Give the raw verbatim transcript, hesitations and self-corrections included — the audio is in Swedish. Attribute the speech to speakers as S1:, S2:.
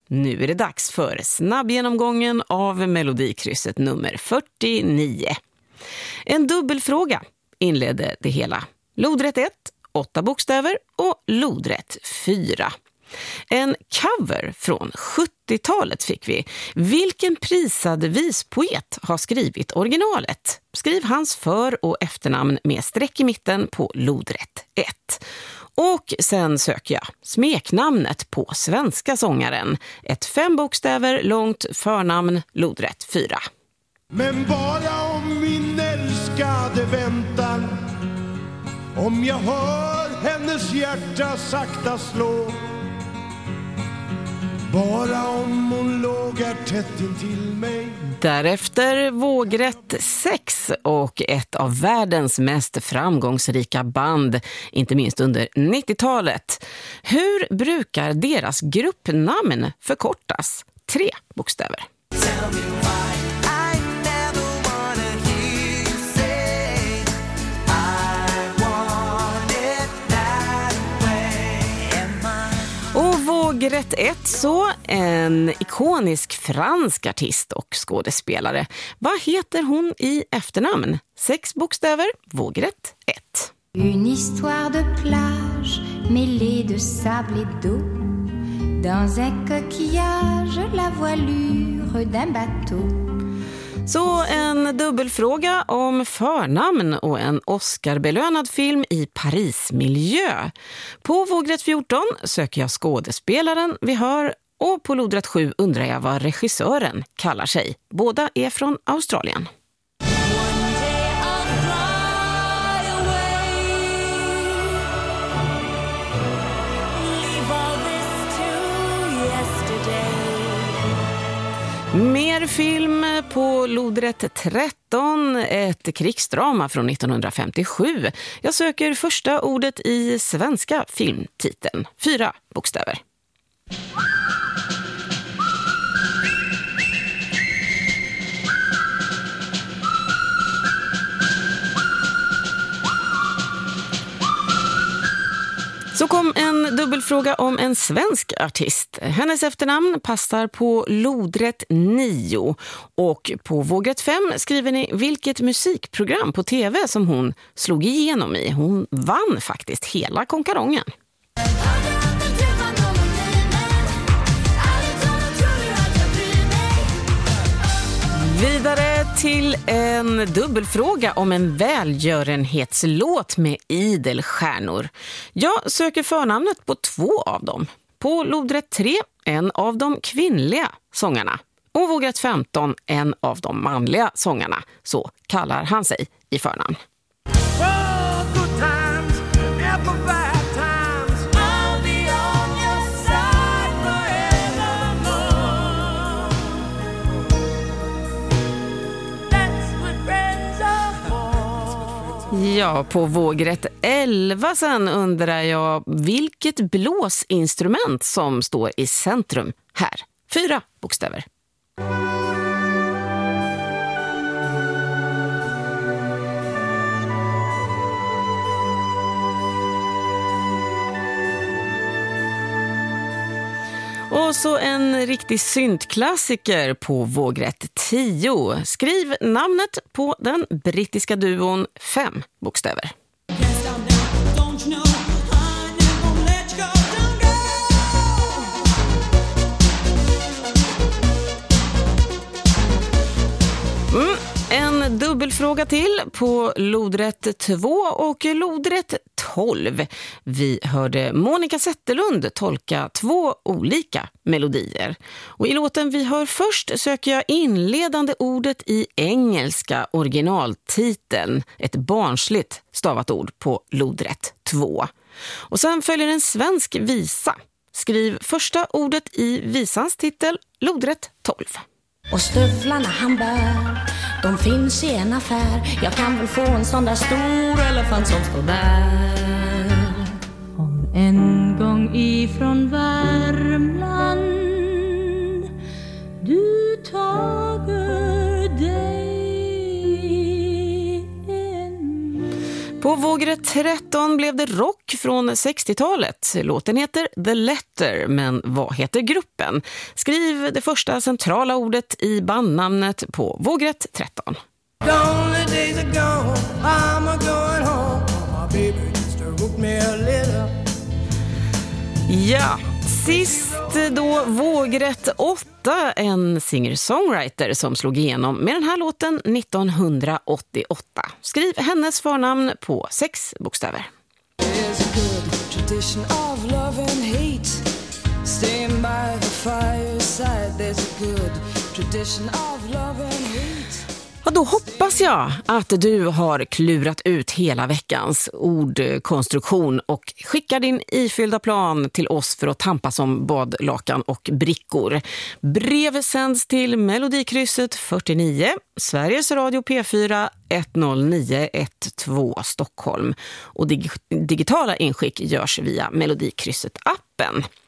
S1: Nu är det dags för snabbgenomgången av Melodikrysset nummer fyrtionio. En dubbelfråga inledde det hela. Lodrätt ett, åtta bokstäver och lodrätt fyra. En cover från sjuttiotalet fick vi. Vilken prisad vispoet har skrivit originalet? Skriv hans för- och efternamn med streck i mitten på lodrätt ett. Och sen söker jag smeknamnet på svenska sångaren. Ett fem bokstäver långt förnamn, lodrätt fyra.
S2: Men bara om min älskade väntar, om jag hör hennes hjärta sakta slå, bara om hon lågar tätt intill mig.
S1: Därefter vågrätt sex och ett av världens mest framgångsrika band, inte minst under nittiotalet. Hur brukar deras gruppnamn förkortas? Tre bokstäver. Vågrätt ett så, en ikonisk fransk artist och skådespelare. Vad heter hon i efternamn? Sex bokstäver, vågrätt ett.
S3: Une histoire de plage mêlée de sable et d'eau. Dans un coquillage, la voilure d'un bateau.
S1: Så en dubbelfråga om förnamn och en Oscar-belönad film i Paris-miljö. På vågrätt fjorton söker jag skådespelaren vi hör och på lodrätt sju undrar jag vad regissören kallar sig. Båda är från Australien. Mer film på lodrätt tretton, ett krigsdrama från nittonhundrafemtiosju. Jag söker första ordet i svenska filmtiteln. Fyra bokstäver. Så kom en dubbelfråga om en svensk artist. Hennes efternamn passar på lodrätt nio och på vågrätt fem skriver ni vilket musikprogram på tv som hon slog igenom i. Hon vann faktiskt hela konkarongen. Vidare till en dubbelfråga om en välgörenhetslåt med idelstjärnor. Jag söker förnamnet på två av dem. På lodrätt tre, en av de kvinnliga sångarna. Och vågrätt femton, en av de manliga sångarna. Så kallar han sig i förnamn. Ja, på vågrätt elva sen undrar jag vilket blåsinstrument som står i centrum här. Fyra bokstäver. Och så en riktig syntklassiker på vågrätt tio. Skriv namnet på den brittiska duon, fem bokstäver. Mm, en dubbelfråga till på lodrätt två och lodrätt tolv. Vi hörde Monica Zetterlund tolka två olika melodier. Och i låten vi hör först söker jag inledande ordet i engelska originaltiteln. Ett barnsligt stavat ord på lodrätt två. Och sen följer en svensk visa. Skriv första ordet i visans titel, lodrätt tolv.
S4: Och stövlarna han bär, de finns i en affär. Jag kan väl få en sån där stor elefant som står där. Om en gång ifrån Värmland du tager dig en.
S1: På vågrätt tretton blev det rock från sextiotalet. Låten heter The Letter, men vad heter gruppen? Skriv det första centrala ordet i bandnamnet på vågrätt tretton. Ja, sist då vågrätt åtta, en singer-songwriter som slog igenom med den här låten nittonhundraåttioåtta. Skriv hennes förnamn på sex bokstäver.
S5: There's a good tradition of love and hate. Staying by the fireside. There's a good tradition of love and hate.
S1: Och då hoppas jag att du har klurat ut hela veckans ordkonstruktion och skickar din ifyllda plan till oss för att tampas som badlakan och brickor. Brev sänds till Melodikrysset fyrtionio, Sveriges Radio P fyra ett noll nio ett två Stockholm. Och dig- digitala inskick görs via Melodikrysset-appen.